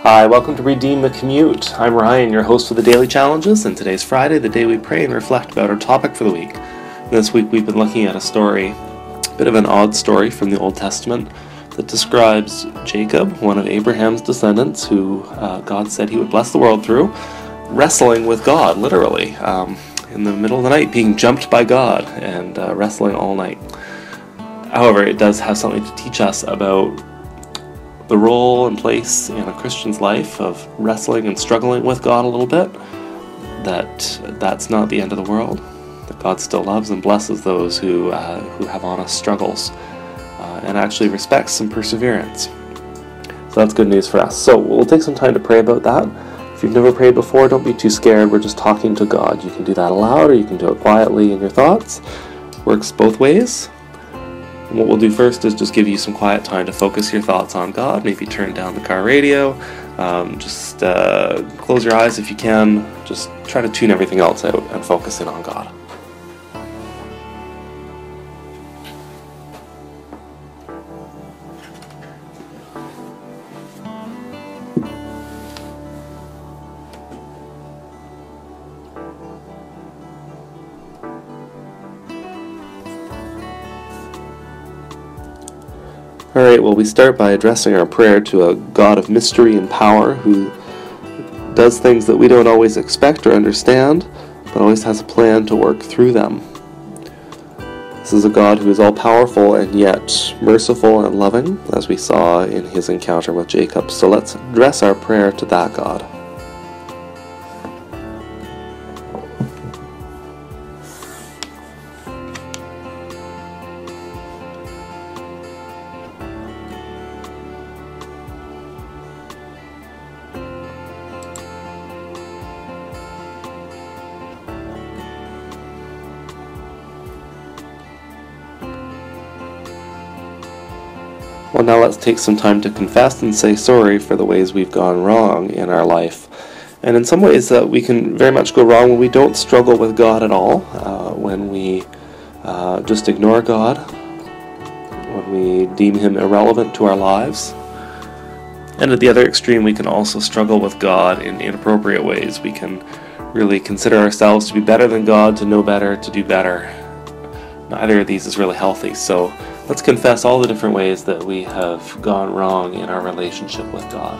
Hi, welcome to Redeem the Commute. I'm Ryan, your host for the Daily Challenges, and today's Friday, the day we pray and reflect about our topic for the week. This week we've been looking at a story, a bit of an odd story from the Old Testament, that describes Jacob, one of Abraham's descendants, who God said he would bless the world through, wrestling with God, literally, in the middle of the night, being jumped by God and wrestling all night. However, it does have something to teach us about the role and place in a Christian's life of wrestling and struggling with God a little bit, that's not the end of the world, that God still loves and blesses those who have honest struggles and actually respects some perseverance. So that's good news for us. So we'll take some time to pray about that. If you've never prayed before, don't be too scared. We're just talking to God. You can do that aloud or you can do it quietly in your thoughts. Works both ways. And what we'll do first is just give you some quiet time to focus your thoughts on God. Maybe turn down the car radio. Just close your eyes if you can. Just try to tune everything else out and focus in on God. Alright, well, we start by addressing our prayer to a God of mystery and power who does things that we don't always expect or understand, but always has a plan to work through them. This is a God who is all-powerful and yet merciful and loving, as we saw in his encounter with Jacob. So let's address our prayer to that God. Well, now let's take some time to confess and say sorry for the ways we've gone wrong in our life. And in some ways that we can very much go wrong when we don't struggle with God at all, when we just ignore God, when we deem him irrelevant to our lives. And at the other extreme, we can also struggle with God in inappropriate ways. We can really consider ourselves to be better than God, to know better, to do better. Neither of these is really healthy, so let's confess all the different ways that we have gone wrong in our relationship with God.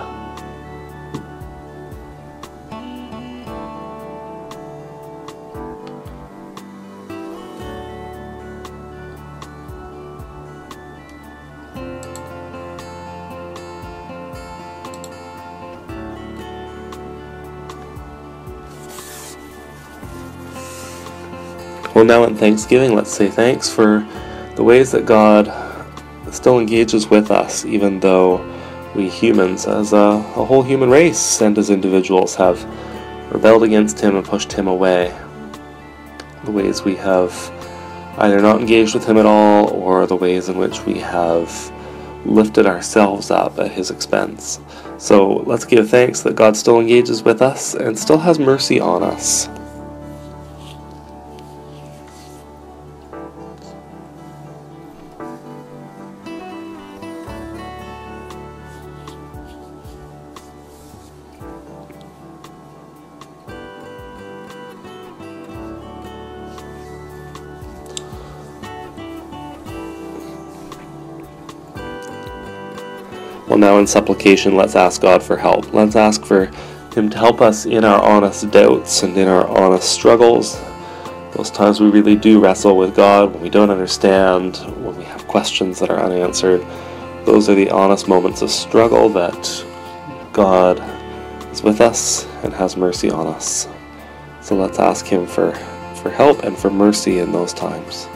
Well, now in Thanksgiving, let's say thanks for the ways that God still engages with us, even though we humans, as a whole human race and as individuals, have rebelled against him and pushed him away. The ways we have either not engaged with him at all, or the ways in which we have lifted ourselves up at his expense. So let's give thanks that God still engages with us and still has mercy on us. Well, now in supplication, let's ask God for help. Let's ask for him to help us in our honest doubts and in our honest struggles. Those times we really do wrestle with God, when we don't understand, when we have questions that are unanswered. Those are the honest moments of struggle that God is with us and has mercy on us. So let's ask him for help and for mercy in those times.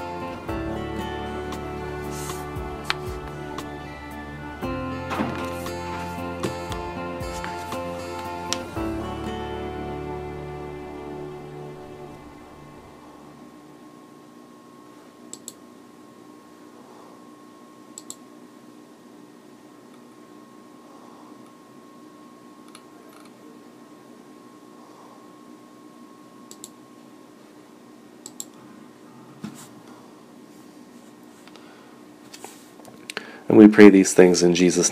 And we pray these things in Jesus' name.